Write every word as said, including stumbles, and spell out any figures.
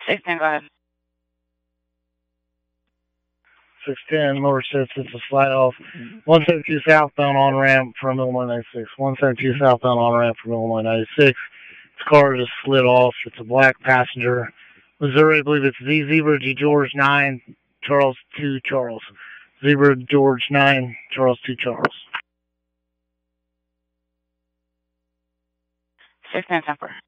six ten, go ahead. six ten, lower six, it's a slide off. one seventy-two southbound on ramp from Illinois ninety-six. one seventy-two southbound on ramp from Illinois ninety-six. This car just slid off. It's a black passenger. Missouri, I believe it's Z Zebra G George nine, Charles two Charles. Zebra George nine, Charles two Charles. six ten, ten four.